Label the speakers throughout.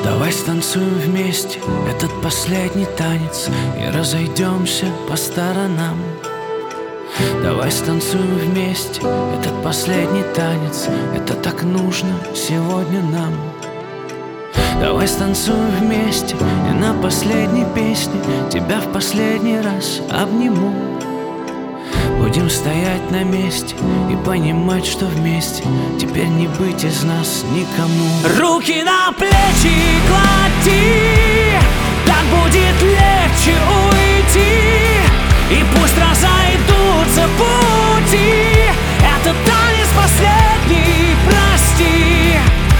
Speaker 1: Давай станцуем вместе этот последний танец и разойдемся по сторонам. Давай станцуем вместе этот последний танец, это так нужно сегодня нам. Давай станцуем вместе и на последней песне тебя в последний раз обниму. Будем стоять на месте и понимать, что вместе теперь не быть из нас никому. Руки на плечи клади, так будет легче уйти. И пусть разойдутся пути, это танец последний, прости.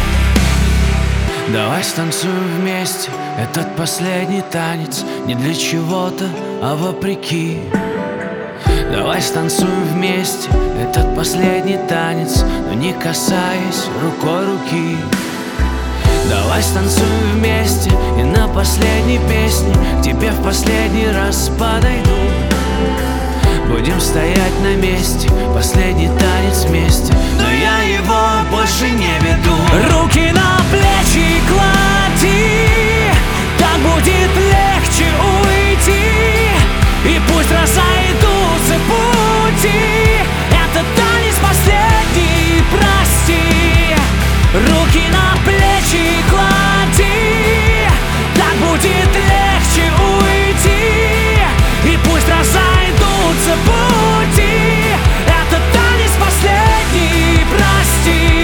Speaker 1: Давай станцуем вместе этот последний танец, не для чего-то, а вопреки. Давай станцуем вместе этот последний танец, но не касаясь рукой руки. Давай станцуем вместе и на последней песне к тебе в последний раз подойду. Будем стоять на месте, последний танец вместе, но я его больше не веду. Руки на плечи клади, так будет легче уйти. И пусть разойдутся пути, это танец последний, прости. Руки на плечи клади, так будет легче уйти. И пусть разойдутся пути, это танец последний, прости.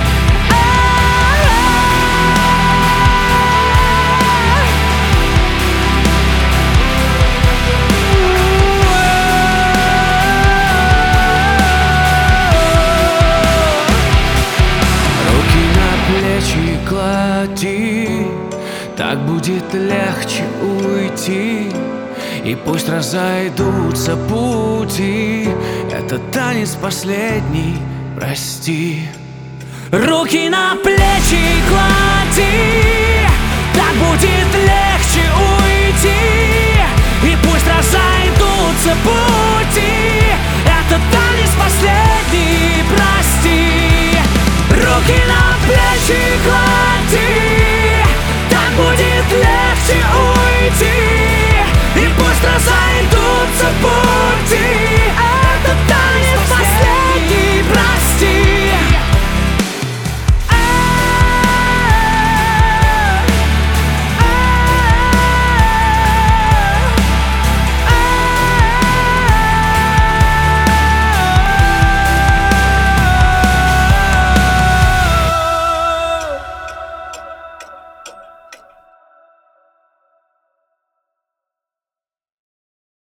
Speaker 1: Клади, так будет легче уйти. И пусть разойдутся пути, это танец последний, прости. Руки на плечи клади, так будет легче уйти. И пусть разойдутся пути, это танец последний, прости. Руки на плечи клади, так будет легче уйти. И пусть разойдутся пути,